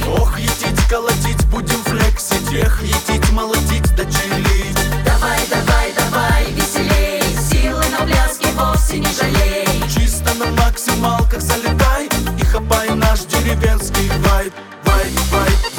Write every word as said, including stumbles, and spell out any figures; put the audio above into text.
Ох, етить, колотить, будем флексить. Эх, етить, молотить, да чилить. Давай, давай, давай, веселей, силы на пляске вовсе не жалей. Чисто на максималках залетай и хапай наш деревенский вайб, вайб, вайб.